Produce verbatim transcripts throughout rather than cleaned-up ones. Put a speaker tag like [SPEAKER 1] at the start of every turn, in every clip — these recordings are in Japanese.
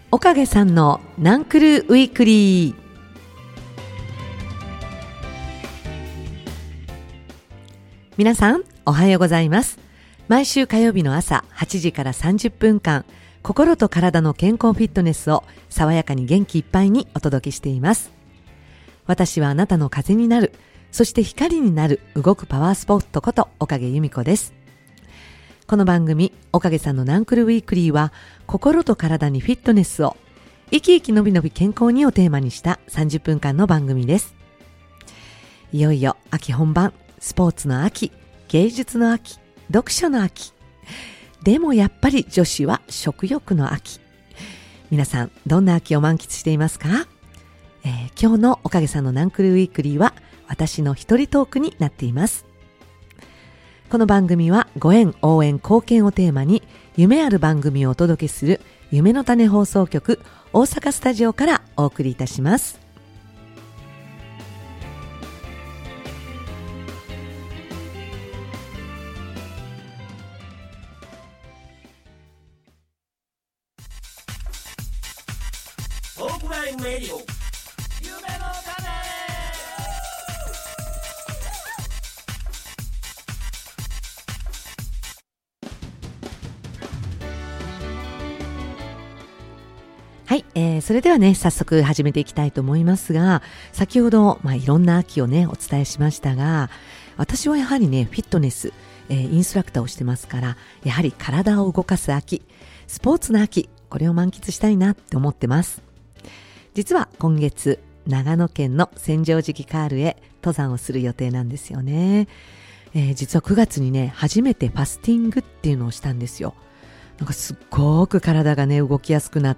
[SPEAKER 1] おかげさんのナンクルウィークリー。皆さんおはようございます。毎週火曜日の朝はちじからさんじゅっぷんかん、心と体の健康フィットネスを爽やかに元気いっぱいにお届けしています。私はあなたの風になる、そして光になる動くパワースポットことおかげ由美子です。この番組おかげさんのナンクルウィークリーは、心と体にフィットネスを生き生きのびのび健康にをテーマにしたさんじゅっぷんかんの番組です。いよいよ秋本番、スポーツの秋、芸術の秋、読書の秋。でもやっぱり女子は食欲の秋。皆さんどんな秋を満喫していますか？えー、今日のおかげさんのナンクルウィークリーは私の一人トークになっています。この番組はご縁、応援、貢献をテーマに夢ある番組をお届けする夢の種放送局大阪スタジオからお送りいたします。
[SPEAKER 2] トークラインレディオ夢の種。
[SPEAKER 1] はい、えー、それではね、早速始めていきたいと思いますが、先ほど、まあ、いろんな秋をね、お伝えしましたが、私はやはりね、フィットネス、えー、インストラクターをしてますから、やはり体を動かす秋、スポーツの秋、これを満喫したいなって思ってます。実は今月、長野県の千畳敷カールへ登山をする予定なんですよね。えー、実はくがつにね、初めてファスティングっていうのをしたんですよ。なんかすっごく体がね動きやすくなって、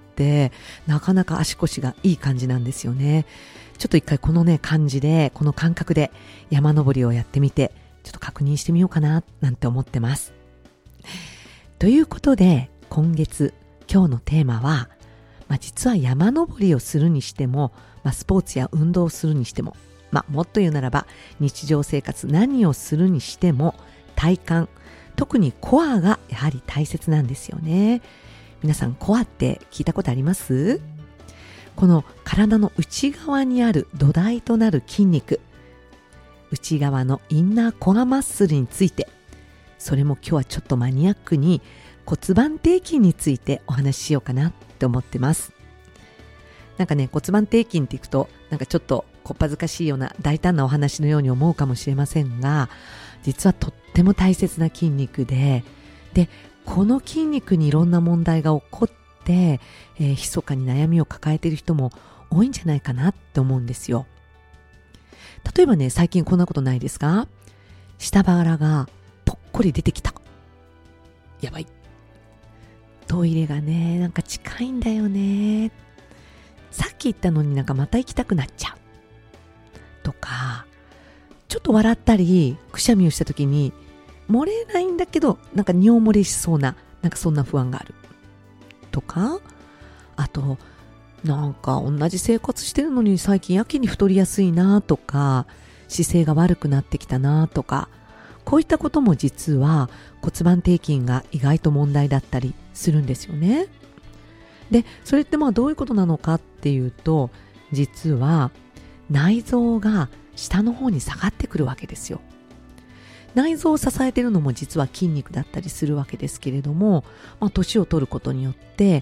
[SPEAKER 1] なかなか足腰がいい感じなんですよね。ちょっと一回このね感じで、この感覚で山登りをやってみて、ちょっと確認してみようかななんて思ってます。ということで今月今日のテーマは、まあ、実は山登りをするにしても、まあ、スポーツや運動をするにしても、まあ、もっと言うならば日常生活何をするにしても体幹、特にコアがやはり大切なんですよね。皆さんコアって聞いたことあります？この体の内側にある土台となる筋肉、内側のインナーコアマッスルについて、それも今日はちょっとマニアックに骨盤底筋についてお話ししようかなって思ってます。なんかね、骨盤底筋っていくとなんかちょっとこっぱずかしいような大胆なお話のように思うかもしれませんが、実はとっても大切な筋肉で、で、この筋肉にいろんな問題が起こって、えー、密かに悩みを抱えている人も多いんじゃないかなって思うんですよ。例えばね、最近こんなことないですか？下腹がぽっこり出てきた。やばい。トイレがね、なんか近いんだよね。さっき言ったのになんかまた行きたくなっちゃう。とか、ちょっと笑ったりくしゃみをした時に漏れないんだけど、なんか尿漏れしそうな、なんかそんな不安があるとか、あとなんか同じ生活してるのに最近やけに太りやすいなとか、姿勢が悪くなってきたなとか、こういったことも実は骨盤底筋が意外と問題だったりするんですよね。で、それってまあどういうことなのかっていうと、実は内臓が下の方に下がってくるわけですよ。内臓を支えているのも実は筋肉だったりするわけですけれども、まあ、年を取ることによって、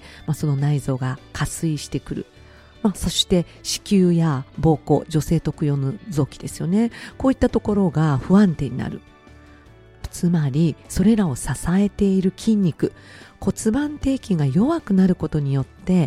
[SPEAKER 1] まあ、その内臓が下垂してくる、まあ、そして子宮や膀胱、女性特有の臓器ですよね、こういったところが不安定になる。つまりそれらを支えている筋肉、骨盤底筋が弱くなることによって、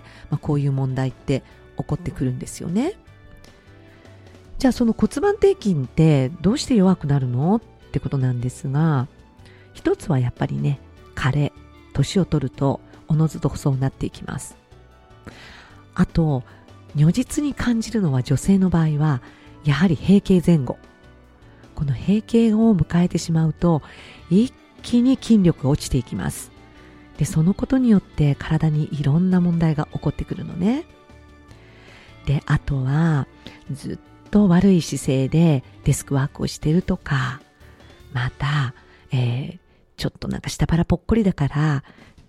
[SPEAKER 1] まあ、こういう問題って起こってくるんですよね。じゃあその骨盤底筋ってどうして弱くなるのってことなんですが、一つはやっぱりね、加齢、年を取るとおのずとそうなっていきます。あと如実に感じるのは、女性の場合はやはり閉経前後、この閉経を迎えてしまうと一気に筋力が落ちていきます。で、そのことによって体にいろんな問題が起こってくるのね。で、あとはずっと悪い姿勢でデスクワークをしているとか、また、えー、ちょっとなんか下腹ぽっこりだから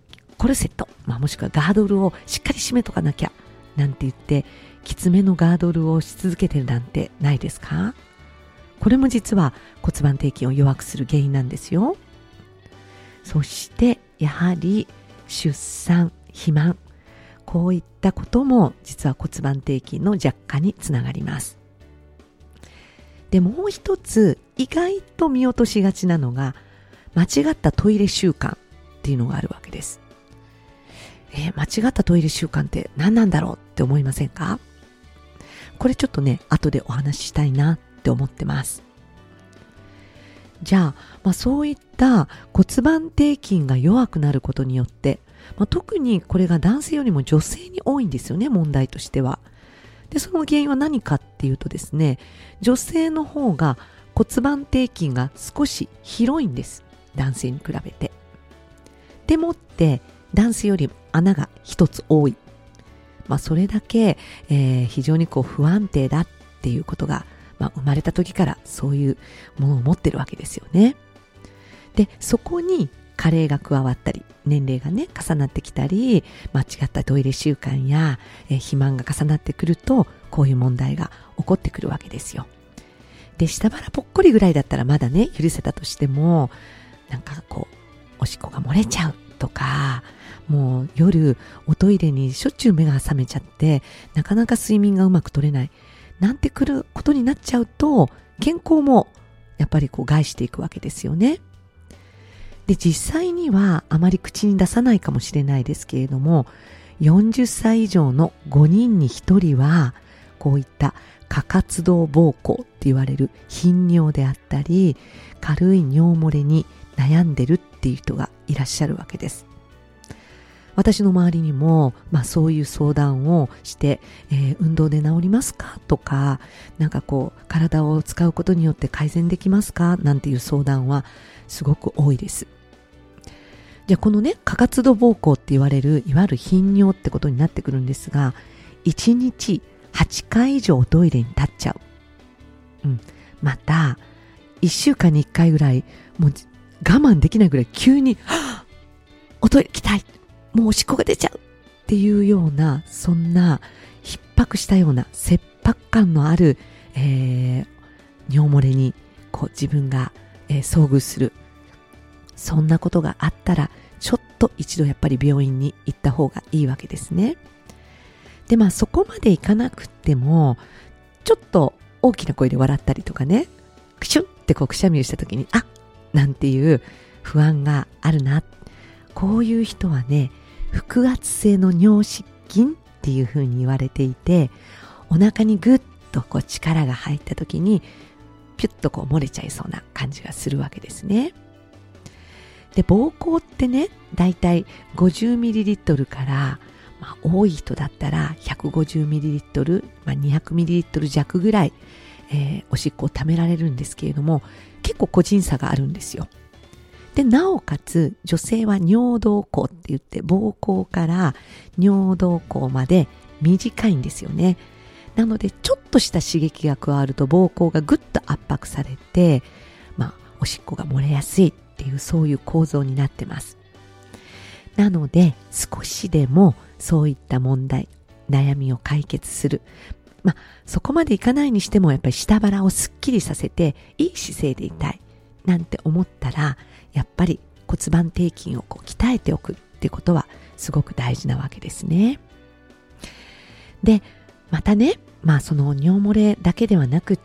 [SPEAKER 1] コルセット、まあ、もしくはガードルをしっかり締めとかなきゃなんて言ってきつめのガードルをし続けてるなんてないですか？これも実は骨盤底筋を弱くする原因なんですよ。そしてやはり出産、肥満、こういったことも実は骨盤底筋の弱化につながります。でもう一つ意外と見落としがちなのが間違ったトイレ習慣っていうのがあるわけです。えー、間違ったトイレ習慣って何なんだろうって思いませんか？これちょっとね後でお話ししたいなって思ってます。じゃあ、まあ、そういった骨盤底筋が弱くなることによって、まあ、特にこれが男性よりも女性に多いんですよね、問題としては。で、その原因は何かっていうとですね、女性の方が骨盤底筋が少し広いんです、男性に比べて。でもって男性より穴が一つ多い、まあ、それだけ、えー、非常にこう不安定だっていうことが、まあ、生まれた時からそういうものを持ってるわけですよね。で、そこに加齢が加わったり、年齢がね重なってきたり、間違ったトイレ習慣や、えー、肥満が重なってくると、こういう問題が起こってくるわけですよ。で、下腹ぽっこりぐらいだったらまだね許せたとしても、なんかこうおしっこが漏れちゃうとか、もう夜おトイレにしょっちゅう目が覚めちゃってなかなか睡眠がうまく取れないなんてくることになっちゃうと、健康もやっぱりこう害していくわけですよね。で、実際にはあまり口に出さないかもしれないですけれども、よんじゅっさい以上のごにんにひとりはこういった過活動膀胱って言われる頻尿であったり、軽い尿漏れに悩んでるっていう人がいらっしゃるわけです。私の周りにも、まあ、そういう相談をして、えー、運動で治りますかとか、なんかこう体を使うことによって改善できますかなんていう相談はすごく多いです。じゃあこのね過活動膀胱って言われるいわゆる頻尿ってことになってくるんですが、いちにちはちかい以上トイレに立っちゃう、うん、またいっしゅうかんにいっかいぐらいもう我慢できないぐらい急にはぁおトイレ行きたい、もうおしっこが出ちゃうっていうような、そんな逼迫したような切迫感のある、えー、尿漏れにこう自分が、えー、遭遇する、そんなことがあったらちょっと一度やっぱり病院に行った方がいいわけですね。で、まあそこまでいかなくってもちょっと大きな声で笑ったりとかね、クシュンってこうくしゃみをした時にあなんていう不安があるな、こういう人はね腹圧性の尿失禁っていう風に言われていて、お腹にぐっとこう力が入った時にピュッとこう漏れちゃいそうな感じがするわけですね。で、膀胱ってねだいたい ごじゅうミリリットル から、まあ、多い人だったら ひゃくごじゅうミリリットル、まあ、にひゃくミリリットル 弱ぐらい、えー、おしっこをためられるんですけれども、結構個人差があるんですよ。で、なおかつ女性は尿道口って言って膀胱から尿道口まで短いんですよね。なのでちょっとした刺激が加わると膀胱がぐっと圧迫されて、まあおしっこが漏れやすいっていう、そういう構造になってます。なので少しでもそういった問題、悩みを解決する、まあそこまでいかないにしてもやっぱり下腹をすっきりさせていい姿勢でいたいなんて思ったら、やっぱり骨盤底筋をこう鍛えておくってことはすごく大事なわけですね。で、またね、まあその尿漏れだけではなくって、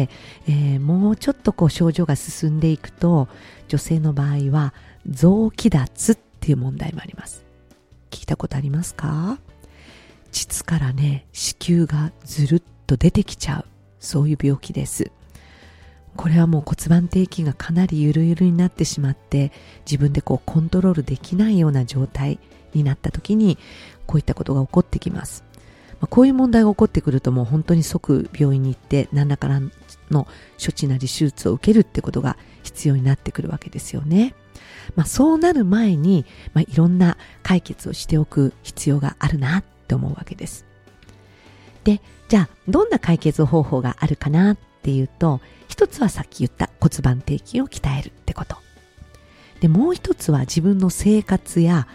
[SPEAKER 1] えー、もうちょっとこう症状が進んでいくと、女性の場合は臓器脱っていう問題もあります。聞いたことありますか？膣からね子宮がずるっと出てきちゃう、そういう病気です。これはもう骨盤底筋がかなりゆるゆるになってしまって、自分でこうコントロールできないような状態になった時にこういったことが起こってきます。まあ、こういう問題が起こってくるともう本当に即病院に行って何らかの処置なり手術を受けるってことが必要になってくるわけですよね。まあ、そうなる前に、まあ、いろんな解決をしておく必要があるなって思うわけです。で、じゃあどんな解決方法があるかなっていうと、一つはさっき言った骨盤底筋を鍛えるってことで、もう一つは自分の生活や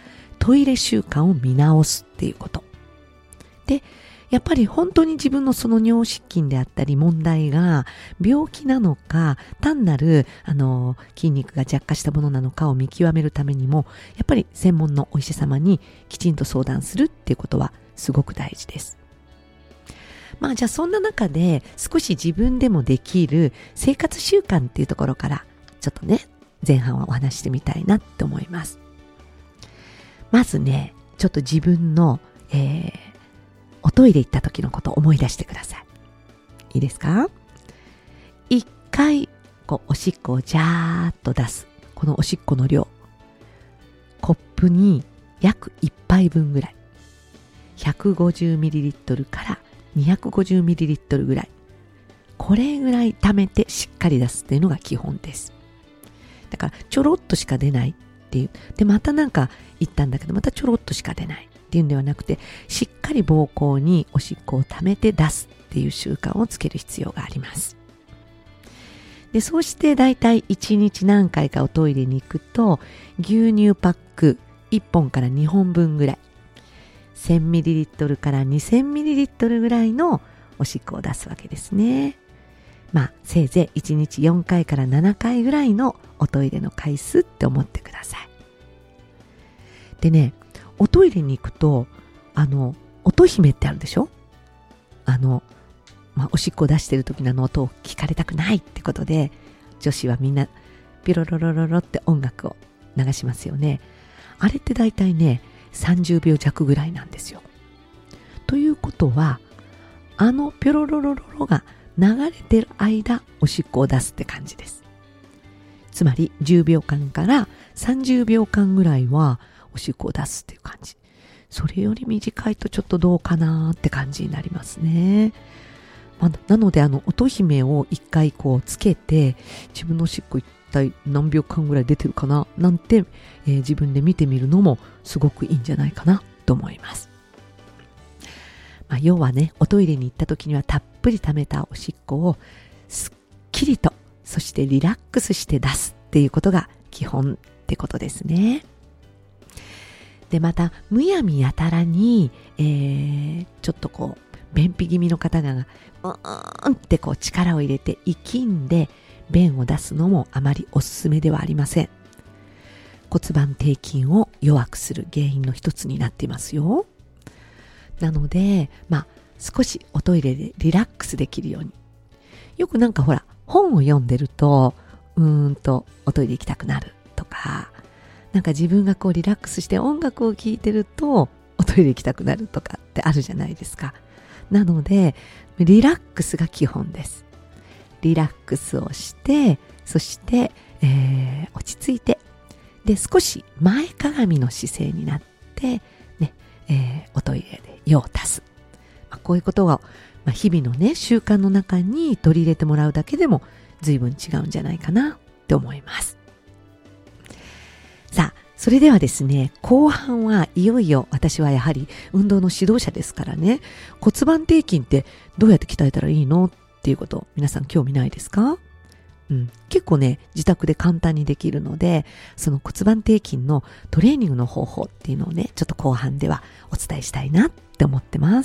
[SPEAKER 1] トイレ習慣を見直すっていうこと。で、やっぱり本当に自分のその尿失禁であったり問題が病気なのか、単なるあの筋肉が弱化したものなのかを見極めるためにも、やっぱり専門のお医者様にきちんと相談するっていうことはすごく大事です。まあじゃあそんな中で少し自分でもできる生活習慣っていうところからちょっとね、前半はお話してみたいなって思います。まずね、ちょっと自分の、えー、おトイレ行った時のことを思い出してください。いいですか？一回こうおしっこをジャーっと出す。このおしっこの量、コップに約いっぱいぶんぐらい、 ひゃくごじゅうミリリットル からにひゃくごじゅうミリリットル ぐらい、これぐらい溜めてしっかり出すっていうのが基本です。だからちょろっとしか出ないっていう、でまたなんか行ったんだけどまたちょろっとしか出ないっていうんではなくて、しっかり膀胱におしっこを溜めて出すっていう習慣をつける必要があります。でそうしてだいたいいちにち何回かおトイレに行くと、牛乳パックいっぽんからにほんぶんぐらい、せんミリリットル からにせんミリリットル ぐらいのおしっこを出すわけですね。まあせいぜいいちにちよんかいからななかいぐらいのおトイレの回数って思ってください。でね、おトイレに行くとあの音姫ってあるでしょ。あの、まあ、おしっこを出してる時のあの音を聞かれたくないってことで、女子はみんなピロロロロロって音楽を流しますよね。あれってだいたいねさんじゅうびょうじゃくぐらいなんですよ。ということは、あのピロロロロロが流れてる間おしっこを出すって感じです。つまりじゅうびょうかんからさんじゅうびょうかんぐらいはおしっこを出すっていう感じ。それより短いとちょっとどうかなって感じになりますね。まあ、なのであの音姫を一回こうつけて、自分のおしっこ一体何秒間ぐらい出てるかななんて、えー、自分で見てみるのもすごくいいんじゃないかなと思います。まあ、要はね、おトイレに行った時にはたっぷり溜めたおしっこをすっきりと、そしてリラックスして出すっていうことが基本ってことですね。でまたむやみやたらに、えー、ちょっとこう便秘気味の方がうーんってこう力を入れて息んで便を出すのもあまりおすすめではありません。骨盤底筋を弱くする原因の一つになっていますよ。なのでまあ少しおトイレでリラックスできるように、よくなんかほら本を読んでるとうーんとおトイレ行きたくなるとか、なんか自分がこうリラックスして音楽を聴いてるとおトイレ行きたくなるとかってあるじゃないですか。なのでリラックスが基本です。リラックスをして、そして、えー、落ち着いて、で少し前かがみの姿勢になってね、えー、おトイレで用を足す、まあ、こういうことが、まあ、日々のね習慣の中に取り入れてもらうだけでも随分違うんじゃないかなって思います。さあ、それではですね、後半はいよいよ私はやはり運動の指導者ですからね、骨盤底筋ってどうやって鍛えたらいいのっていうこと皆さん興味ないですか？うん、結構ね自宅で簡単にできるので、その骨盤底筋のトレーニングの方法っていうのをねちょっと後半ではお伝えしたいなって思ってます。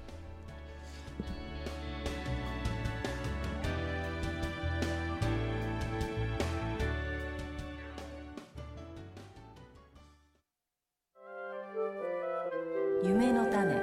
[SPEAKER 3] 夢の種。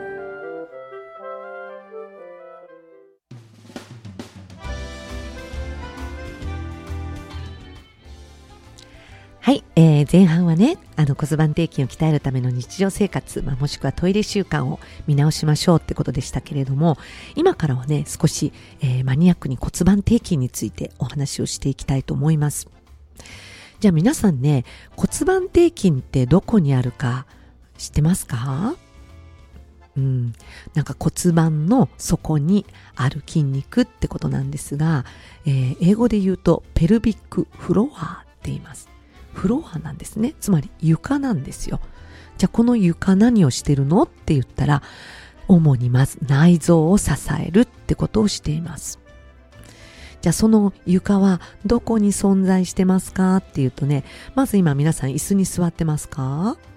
[SPEAKER 1] はい、えー、前半はね、あの骨盤底筋を鍛えるための日常生活、まあ、もしくはトイレ習慣を見直しましょうってことでしたけれども、今からはね少し、えー、マニアックに骨盤底筋についてお話をしていきたいと思います。じゃあ皆さんね、骨盤底筋ってどこにあるか知ってますか？うん、なんか骨盤の底にある筋肉ってことなんですが、えー、英語で言うとペルビックフロアって言います。フロアなんですね。つまり床なんですよ。じゃあこの床何をしてるのって言ったら、主にまず内臓を支えるってことをしています。じゃあその床はどこに存在してますかっていうとね、まず今皆さん椅子に座ってますか？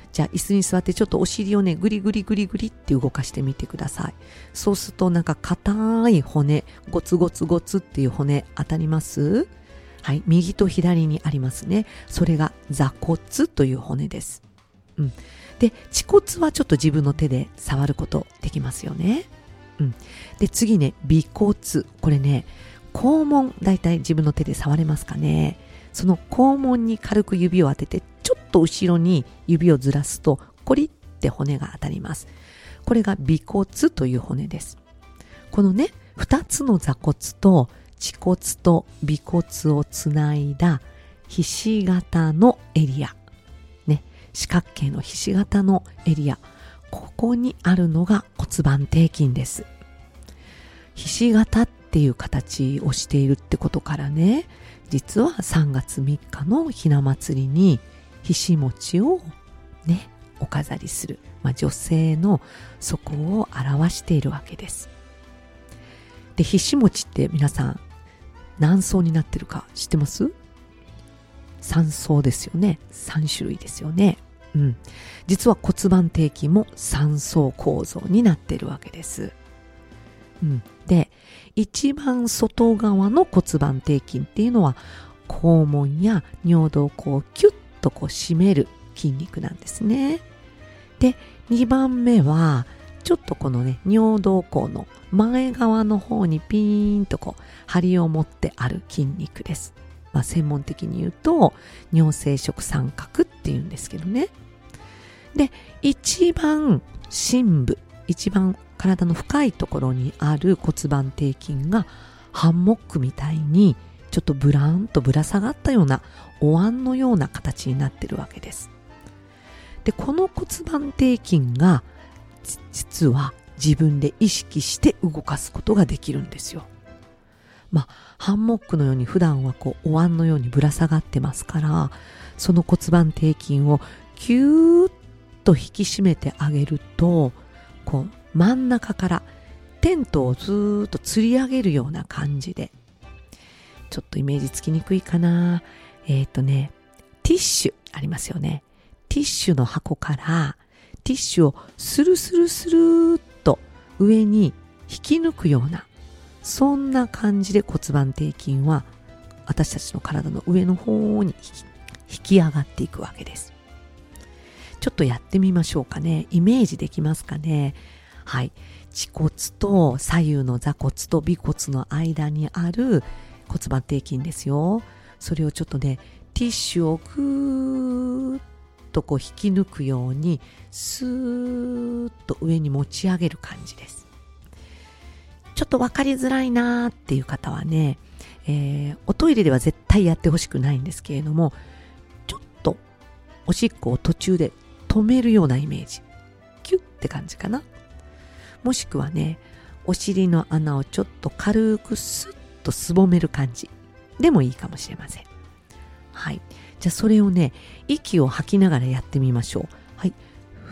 [SPEAKER 1] じゃあ椅子に座ってちょっとお尻をねグリグリグリグリって動かしてみてください。そうするとなんか硬い骨、ゴツゴツゴツっていう骨当たります？はい、右と左にありますね。それが座骨という骨です。うん。で、恥骨はちょっと自分の手で触ることできますよね。うん。で、次ね、尾骨。これね、肛門、だいたい自分の手で触れますかね。その肛門に軽く指を当てて、ちょっと後ろに指をずらすと、コリって骨が当たります。これが尾骨という骨です。このね、二つの座骨と恥骨と尾骨をつないだひし形のエリア。ね、四角形のひし形のエリア。ここにあるのが骨盤底筋です。ひし形っていう形をしているってことからね、実はさんがつみっかのひな祭りにひし餅をね、お飾りする、まあ、女性のそこを表しているわけです。で、ひし餅って皆さん何層になってるか知ってます？さん層ですよね。さん種類ですよね。うん。実は骨盤底筋もさん層構造になっているわけです。うん。で、一番外側の骨盤底筋っていうのは肛門や尿道をこうキュッとこう締める筋肉なんですね。で、にばんめはちょっとこのね、尿道口の前側の方にピーンとこう張りを持ってある筋肉です。まあ、専門的に言うと尿生殖三角っていうんですけどね。で、一番深部、一番体の深いところにある骨盤底筋がハンモックみたいにちょっとブランとぶら下がったようなお椀のような形になってるわけです。で、この骨盤底筋が実は自分で意識して動かすことができるんですよ。まあ、ハンモックのように普段はこうお椀のようにぶら下がってますから、その骨盤底筋をキューッと引き締めてあげると、こう真ん中からテントをずーっと吊り上げるような感じで、ちょっとイメージつきにくいかな。えっとね、ティッシュありますよね。ティッシュの箱からティッシュをスルスルスルーっと上に引き抜くような、そんな感じで骨盤底筋は私たちの体の上の方に引き上がっていくわけです。ちょっとやってみましょうかね。イメージできますかね。はい。恥骨と左右の座骨と尾骨の間にある骨盤底筋ですよ。それをちょっとね、ティッシュをぐーっとこう引き抜くようにスーッと上に持ち上げる感じです。ちょっと分かりづらいなーっていう方はね、えー、おトイレでは絶対やってほしくないんですけれども、ちょっとおしっこを途中で止めるようなイメージ、キュッって感じかな。もしくはね、お尻の穴をちょっと軽くスッとすぼめる感じでもいいかもしれません。はい。じゃあそれをね、息を吐きながらやってみましょう。はい。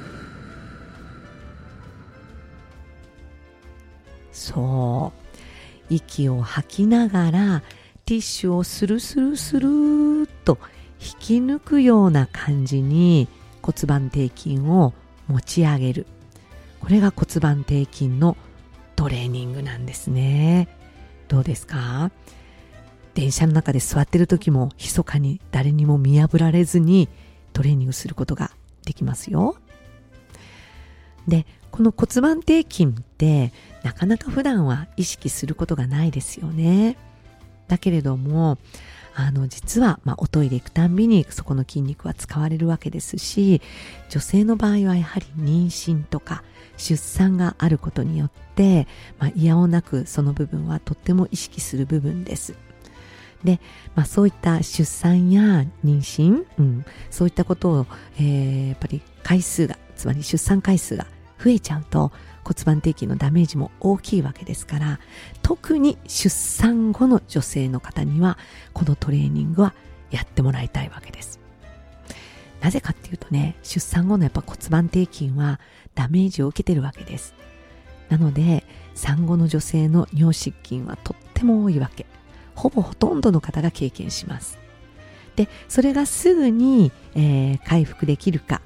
[SPEAKER 1] そう。息を吐きながらティッシュをスルスルスルーっと引き抜くような感じに骨盤底筋を持ち上げる。これが骨盤底筋のトレーニングなんですね。どうですか？電車の中で座ってる時も密かに誰にも見破られずにトレーニングすることができますよ。で、この骨盤底筋ってなかなか普段は意識することがないですよね。だけれども、あの実は、まあ、おトイレ行くたんびにそこの筋肉は使われるわけですし、女性の場合はやはり妊娠とか出産があることによって、まあ、いやおなくその部分はとっても意識する部分です。で、まあ、そういった出産や妊娠、うん、そういったことを、えー、やっぱり回数が、つまり出産回数が増えちゃうと骨盤底筋のダメージも大きいわけですから、特に出産後の女性の方にはこのトレーニングはやってもらいたいわけです。なぜかっていうとね、出産後のやっぱ骨盤底筋はダメージを受けてるわけです。なので産後の女性の尿失禁はとっても多いわけ。ほぼほとんどの方が経験します。で、それがすぐに、えー、回復できるか、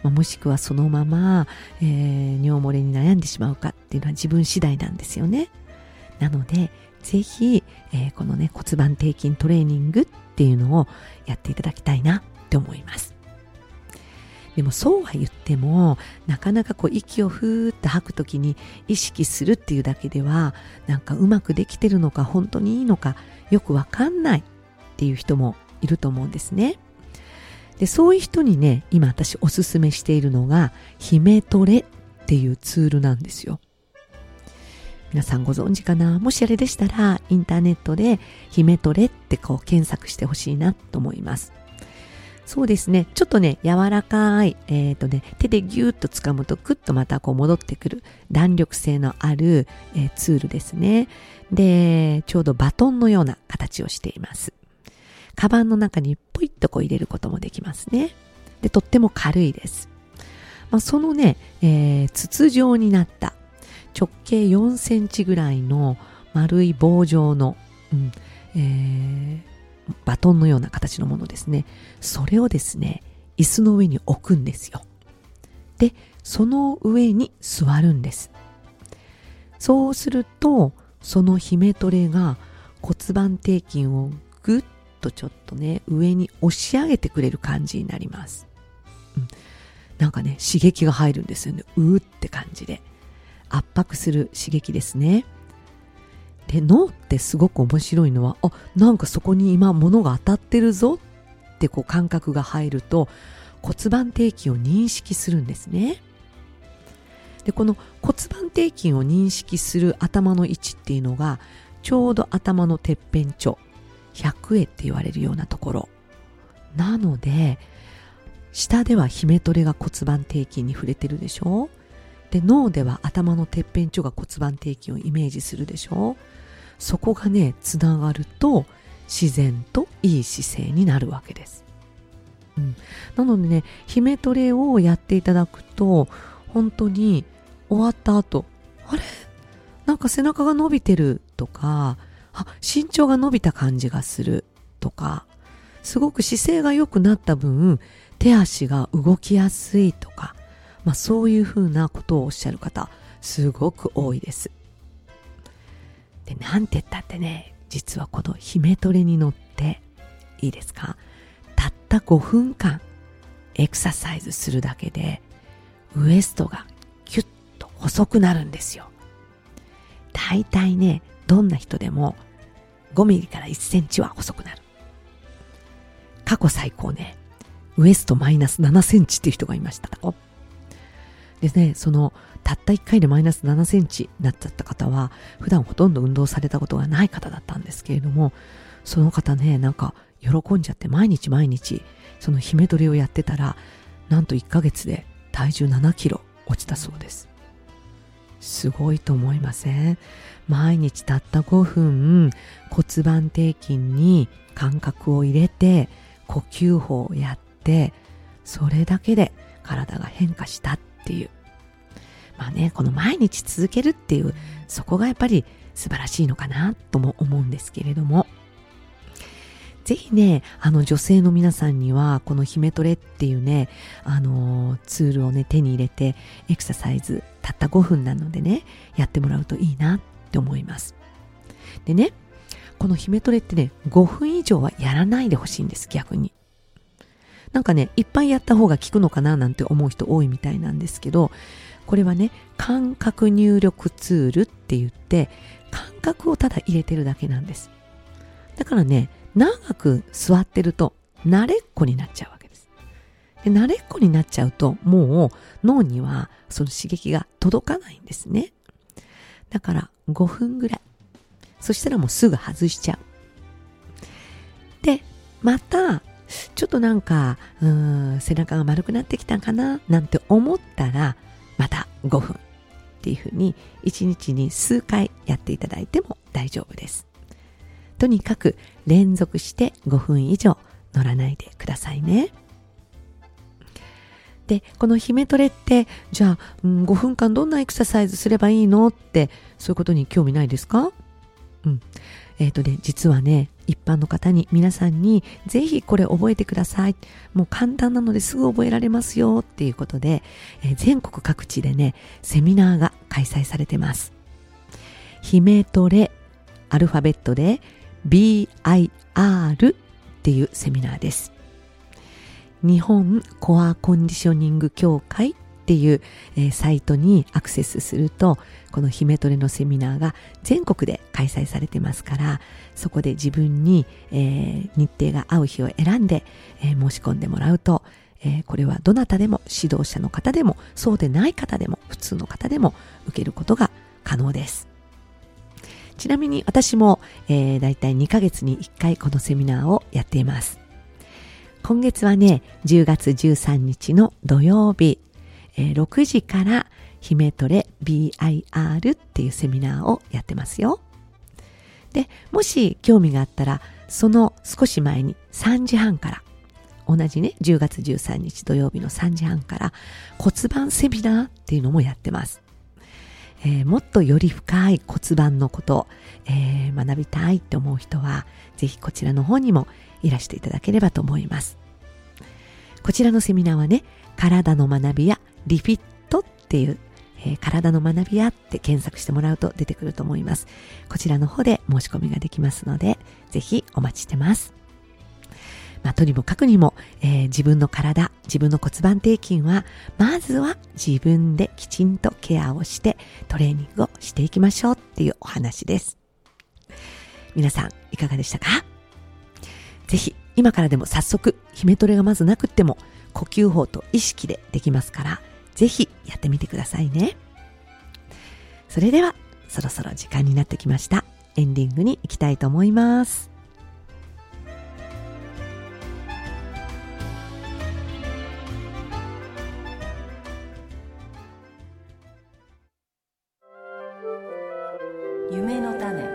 [SPEAKER 1] まあ、もしくはそのまま、えー、尿漏れに悩んでしまうかっていうのは自分次第なんですよね。なのでぜひ、えー、このね骨盤底筋トレーニングっていうのをやっていただきたいなって思います。でもそうは言ってもなかなかこう息をふーっと吐くときに意識するっていうだけではなんかうまくできてるのか本当にいいのかよくわかんないっていう人もいると思うんですね。でそういう人にね今私おすすめしているのがヒメトレっていうツールなんですよ。皆さんご存知かな。もしあれでしたらインターネットでヒメトレってこう検索してほしいなと思います。そうですね。ちょっとね、柔らかい、えっとね、手でギューッと掴むとクッとまたこう戻ってくる弾力性のある、えー、ツールですね。で、ちょうどバトンのような形をしています。カバンの中にポイッとこう入れることもできますね。で、とっても軽いです。まあ、そのね、えー、筒状になった直径よんセンチぐらいの丸い棒状の、うんえーバトンのような形のものですね。それをですね、椅子の上に置くんですよ。で、その上に座るんです。そうすると、そのヒメトレが骨盤底筋をぐっとちょっとね、上に押し上げてくれる感じになります。うん、なんかね、刺激が入るんですよね。うーって感じで。圧迫する刺激ですね。で脳ってすごく面白いのは、あ、なんかそこに今物が当たってるぞってこう感覚が入ると骨盤底筋を認識するんですね。でこの骨盤底筋を認識する頭の位置っていうのがちょうど頭のてっぺん頂ひゃくえって言われるようなところなので、下ではヒメトレが骨盤底筋に触れてるでしょ。で脳では頭のてっぺん頂が骨盤底筋をイメージするでしょ。そこがねつながると自然といい姿勢になるわけです、うん、なのでねヒメトレをやっていただくと本当に終わった後、あれなんか背中が伸びてるとか、あ身長が伸びた感じがするとか、すごく姿勢が良くなった分手足が動きやすいとか、まあ、そういうふうなことをおっしゃる方すごく多いです。でなんて言ったってね、実はこのヒメトレに乗っていいですか、たったごふんかんエクササイズするだけでウエストがキュッと細くなるんですよ。だいたいねどんな人でもごミリからいっセンチは細くなる。過去最高ねウエストマイナスななセンチっていう人がいました。でね、そのたったいっかいでマイナスななセンチになっちゃった方は普段ほとんど運動されたことがない方だったんですけれども、その方ねなんか喜んじゃって毎日毎日そのヒメトレをやってたらなんといっかげつで体重ななキロ落ちたそうです。すごいと思いません？毎日たったごふん骨盤底筋に感覚を入れて呼吸法をやってそれだけで体が変化したっていう、まあねこの毎日続けるっていうそこがやっぱり素晴らしいのかなとも思うんですけれども、ぜひねあの女性の皆さんにはこのヒメトレっていうねあのー、ツールをね手に入れてエクササイズたったごふんなのでねやってもらうといいなって思います。でねこのヒメトレってねごふん以上はやらないでほしいんです。逆になんかねいっぱいやった方が効くのかななんて思う人多いみたいなんですけど、これはね感覚入力ツールって言って感覚をただ入れてるだけなんです。だからね長く座ってると慣れっこになっちゃうわけです。で慣れっこになっちゃうともう脳にはその刺激が届かないんですね。だからごふんぐらい、そしたらもうすぐ外しちゃう。でまたちょっとなんかうーん背中が丸くなってきたかななんて思ったらまたごふんっていうふうにいちにちに数回やっていただいても大丈夫です。とにかく連続してごふん以上乗らないでくださいね。でこのヒメトレってじゃあ、うん、ごふんかんどんなエクササイズすればいいのってそういうことに興味ないですか？うん、 えっとね、実はね、一般の方に皆さんにぜひこれ覚えてください。もう簡単なのですぐ覚えられますよっていうことで、えー、全国各地でね、セミナーが開催されてます。ヒメトレ、アルファベットで ビーアイアール っていうセミナーです。日本コアコンディショニング協会っていう、えー、サイトにアクセスすると、このヒメトレのセミナーが全国で開催されてますから、そこで自分に、えー、日程が合う日を選んで、えー、申し込んでもらうと、えー、これはどなたでも、指導者の方でもそうでない方でも普通の方でも受けることが可能です。ちなみに私も、えー、だいたいにかげつにいっかいこのセミナーをやっています。今月はね、じゅうがつじゅうさんにちの土曜日、えー、ろくじからヒメトレ ビーアイアール っていうセミナーをやってますよ。で、もし興味があったら、その少し前にさんじはんから、同じね、じゅうがつじゅうさんにち土曜日のさんじはんから骨盤セミナーっていうのもやってます。えー、もっとより深い骨盤のこと、えー、学びたいって思う人は、ぜひこちらの方にもいらしていただければと思います。こちらのセミナーはね、体の学びやリフィットっていう、えー、体の学びやって検索してもらうと出てくると思います。こちらの方で申し込みができますので、ぜひお待ちしてます。まあ、とにもかくにも、えー、自分の体、自分の骨盤底筋は、まずは自分できちんとケアをしてトレーニングをしていきましょうっていうお話です。皆さんいかがでしたか？ぜひ今からでも早速、ヒメトレがまずなくっても呼吸法と意識でできますから、ぜひやってみてくださいね。それではそろそろ時間になってきました。エンディングに行きたいと思います。
[SPEAKER 3] 夢の種。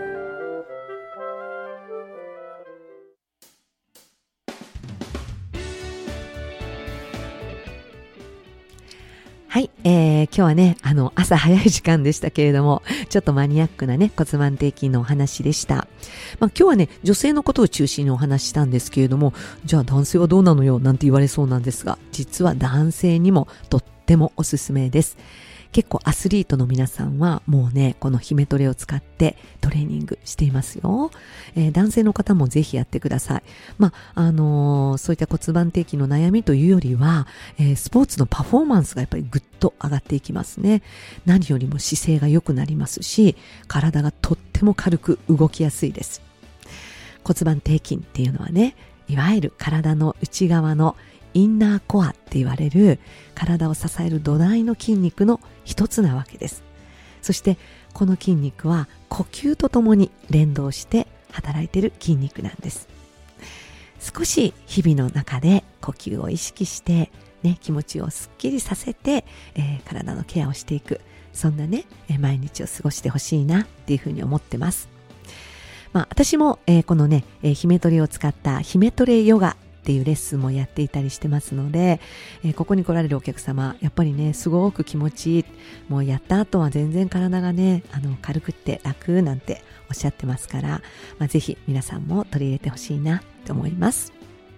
[SPEAKER 1] はい、えー、今日はね、あの、朝早い時間でしたけれども、ちょっとマニアックなね、骨盤底筋のお話でした。まあ今日はね、女性のことを中心にお話ししたんですけれども、じゃあ男性はどうなのよ、なんて言われそうなんですが、実は男性にもとってもおすすめです。結構アスリートの皆さんはもうね、このヒメトレを使ってトレーニングしていますよ。えー、男性の方もぜひやってください。まあ、あのー、そういった骨盤底筋の悩みというよりは、えー、スポーツのパフォーマンスがやっぱりぐっと上がっていきますね。何よりも姿勢が良くなりますし、体がとっても軽く動きやすいです。骨盤底筋っていうのはね、いわゆる体の内側のインナーコアって言われる体を支える土台の筋肉の一つなわけです。そしてこの筋肉は呼吸とともに連動して働いている筋肉なんです。少し日々の中で呼吸を意識してね、気持ちをすっきりさせて、えー、体のケアをしていく、そんなね、えー、毎日を過ごしてほしいなっていうふうに思ってます。まあ私も、えー、このね、えー、ヒメトレを使ったヒメトレヨガっていうレッスンもやっていたりしてますので、えー、ここに来られるお客様、やっぱりね、すごく気持ちいい。もうやった後は全然体がね、あの、軽くって楽なんておっしゃってますから、まあ、ぜひ皆さんも取り入れてほしいなと思います。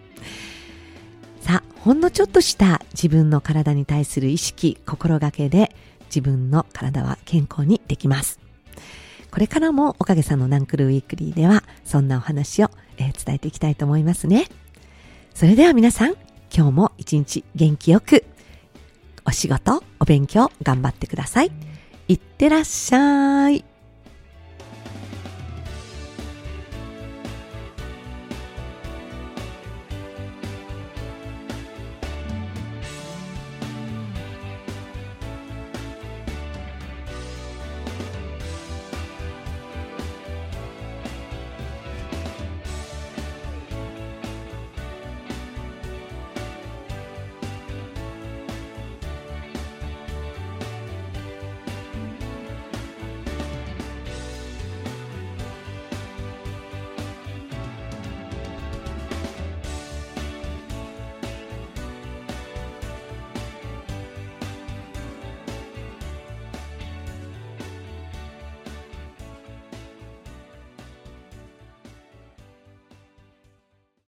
[SPEAKER 1] さあ、ほんのちょっとした自分の体に対する意識、心がけで自分の体は健康にできます。これからもおかげさんのナンクルウィークリーでは、そんなお話を、えー、伝えていきたいと思いますね。それでは皆さん、今日も一日元気よく、お仕事、お勉強頑張ってください。いってらっしゃい。